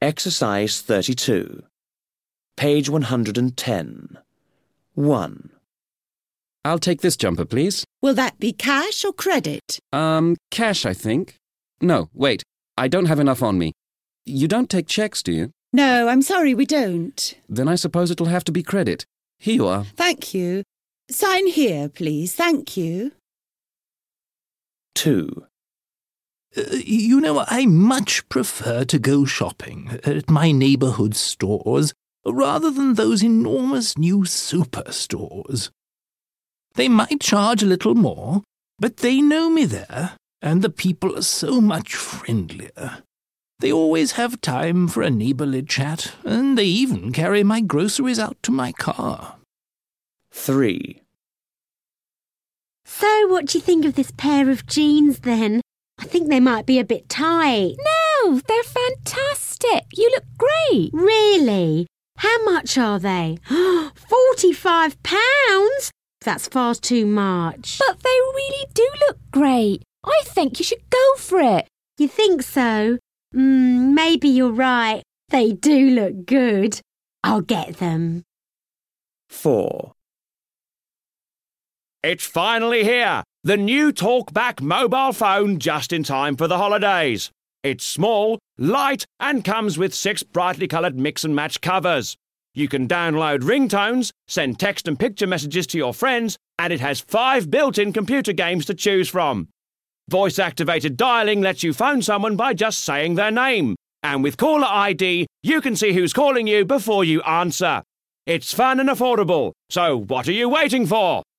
Exercise 32. Page 110. 1. I'll take this jumper, please. Will that be cash or credit? Cash, I think. No, wait. I don't have enough on me. You don't take checks, do you? No, I'm sorry, we don't. Then I suppose it'll have to be credit. Here you are. Thank you. Sign here, please. Thank you. 2. I much prefer to go shopping at my neighbourhood stores rather than those enormous new superstores. They might charge a little more, but they know me there, and the people are so much friendlier. They always have time for a neighbourly chat, and they even carry my groceries out to my car. 3. So what do you think of this pair of jeans then? I think they might be a bit tight. No, they're fantastic. You look great. Really? How much are they? £45? That's far too much. But they really do look great. I think you should go for it. You think so? Maybe you're right. They do look good. I'll get them. 4. It's finally here! The new TalkBack mobile phone just in time for the holidays. It's small, light, and comes with 6 brightly coloured mix and match covers. You can download ringtones, send text and picture messages to your friends, and it has 5 built-in computer games to choose from. Voice-activated dialing lets you phone someone by just saying their name. And with Caller ID, you can see who's calling you before you answer. It's fun and affordable, so what are you waiting for?